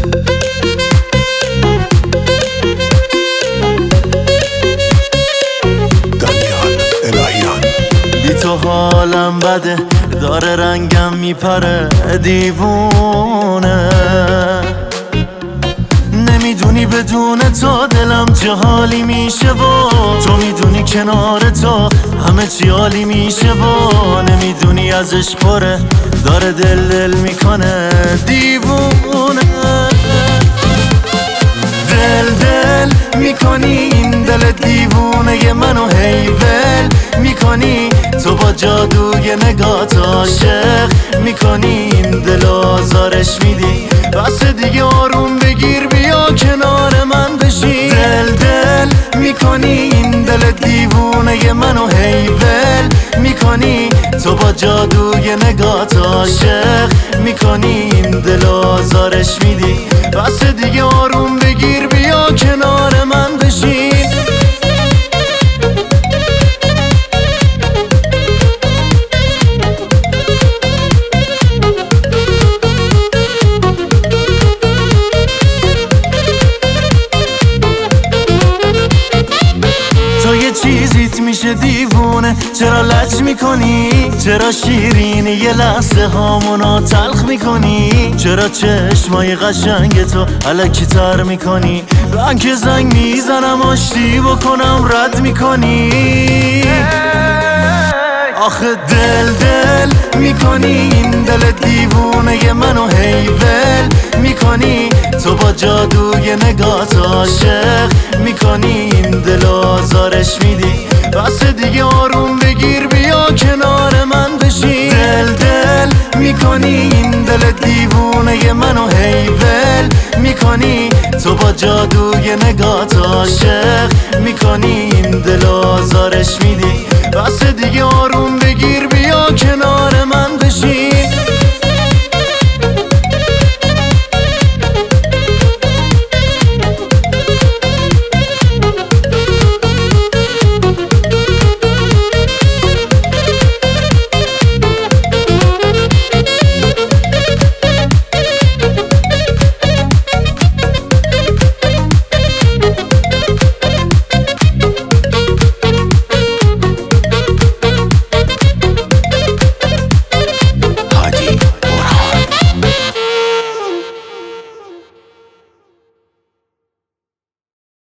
بی تو حالم بده، داره رنگم میپره دیوونه. نمیدونی بدون تو دلم چه حالی میشه و تو میدونی کنار تو همه چی عالی میشه و نمیدونی ازش پره داره دل میکنه دیوونه. دل میکنی این دل دیوونه منو هیول میکنی تو با جادوی نگات عاشق میکنی این دل آزارش میدی. بس دیگه آروم بگیر بیا کنار من بشین. دل میکنی این دل دیوونه منو هیول میکنی تو با جادوی نگات عاشق میکنی این دل آزارش میدی. بس دیگه آروم بگیر بیا کنار من بشین. تو یه چیزیت میشه دیوونه، چرا لج میکنی؟ چرا شیرینی یه لحظه هامونو تلخ میکنی؟ چرا چشمای قشنگ تو الکی تر میکنی؟ من که زنگ میزنم آشتی بکنم رد میکنی. آخه دل میکنی این دل دیوونه منو هیول میکنی تو با جادوی نگات عاشق میکنی این دل آزارش میدی. بس دیگه آروم بگیر بیا کنار من بشین. دل میکنی این دل دیوونه منو هیول میکنی تو با جادوی نگات عاشق میکنی این دل آزارش میدی. بس دیگه آروم بگیر بیا کنار